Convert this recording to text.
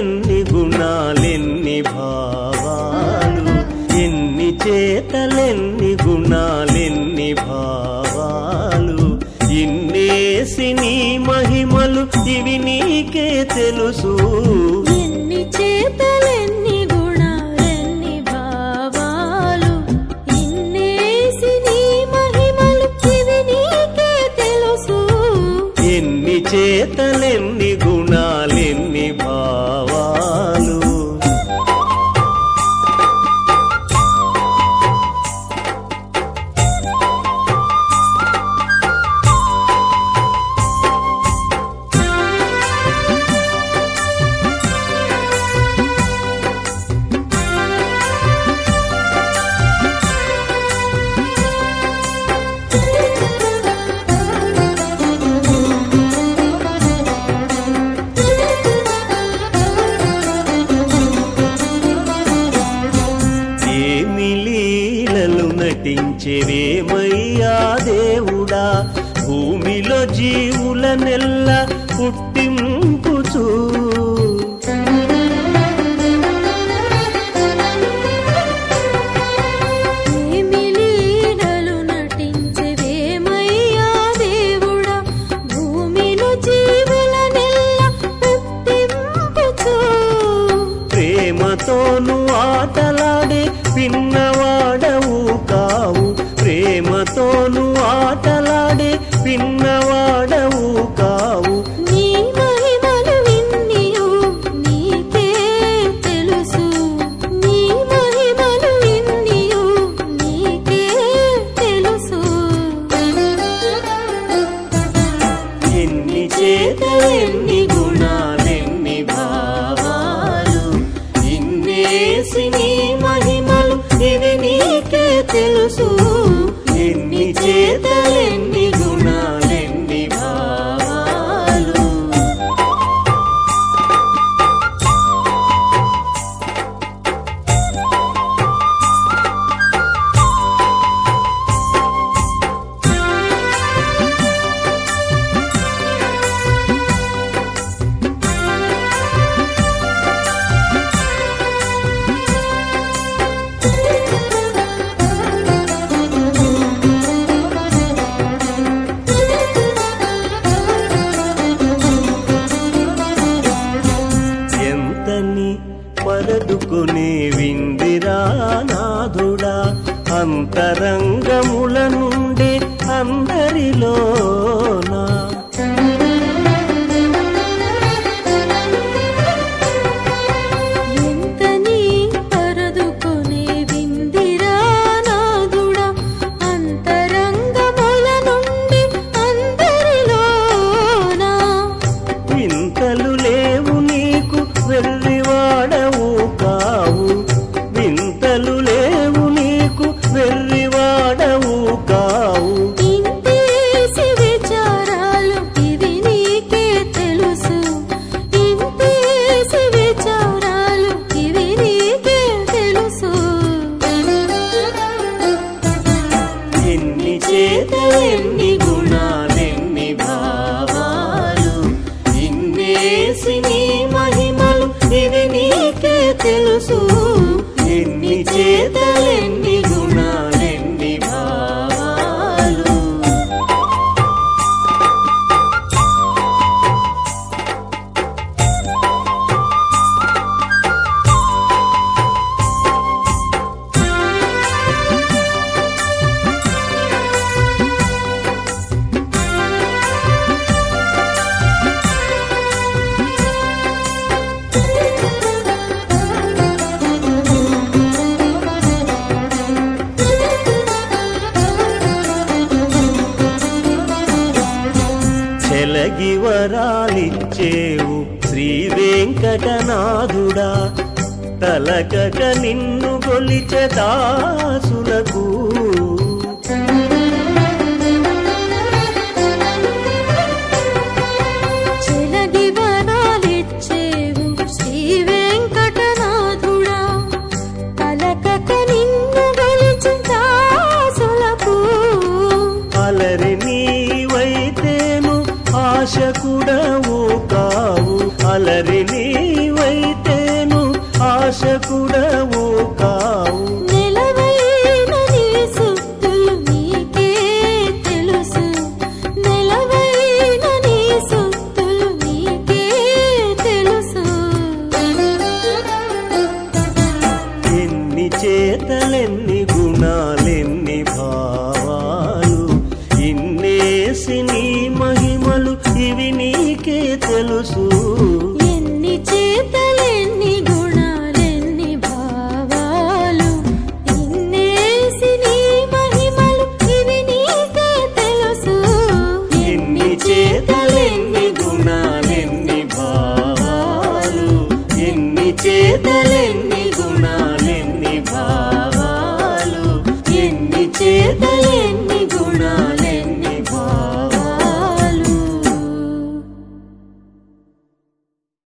చేతలెన్ని గుణాలెన్ని భావాలు, ఎన్ని చేతలెన్ని గుణాలెన్ని భావాలు, ఇన్నేసి నీ మహిమలు ఇవి నీకే తెలుసు. ఎన్ని చేతలెన్ని గుణాలెన్ని భావాలు, ఇన్నేసి నీ మహిమలు ఇవి నీకే తెలుసు. ఎన్ని చేతలెన్ని గుణాలెన్ని భావాలు. నటించేవేమయ్యా దేవుడా, భూమిలో జీవులనెల్ల పుట్టింపుచూ. ఏమి లీలలు నటించేవేమయ్యా దేవుడా, భూమిలో జీవులనెల్ల పుట్టింపుచూ. ప్రేమతోను ఆటలాడే పిన్నవాడవు కావు, ప్రేమతోను ఆటలాడే పిన్నవాడవు కావు. నీ మహిమలు ఇన్నియు నీకే తెలుసు, నీ మహిమలు ఇన్నియు నీకే తెలుసు. ఎన్ని చేతలెన్ని గుణాలెన్ని భావాలు, ఇన్నేసి నీ మహిమలు ఇవి నీకే తెలుసు. ఎన్ని చేతలెన్ని గుణాలెన్ని భావాలు. పరదుకునే విందిరా నాథుడా, అంతరంగముల నుండి అందరిలోనా. ఎంతని పరదుకునే విందిరా నాథుడా, అంతరంగముల నుండి అందరిలోనా. వింతలు లేవు నీకు వెర్రివాడవు కావు, వింతలు లేవు నీకు వెర్రివాడవు కావు. ఇంతేసి విచారాలు ఇవి నీకే తెలుసు, ఇంతేసి విచారాలు ఇవి నీకే తెలుసు. ఎన్ని చేతలెన్ని గుణాలెన్ని భావాలు, ఇన్నేసి నీ మహిమలు ఇవి నీకే తెలుసు. ఎన్ని చేతలెన్ని గుణాలెన్ని భావాలు. చెలగి వరాలిచ్చేవు శ్రీ వెంకటనాథుడా, తలకక నిన్ను గొలిచె దాసులకు. చెలగి వరాలిచ్చేవు శ్రీ వెంకటనాథుడా, తలకక నిన్ను గొలిచె దాసులకు. అలరి నీవైతేను ఆశకుడవు కావు, అలరి నీవైతే పాలకుడవై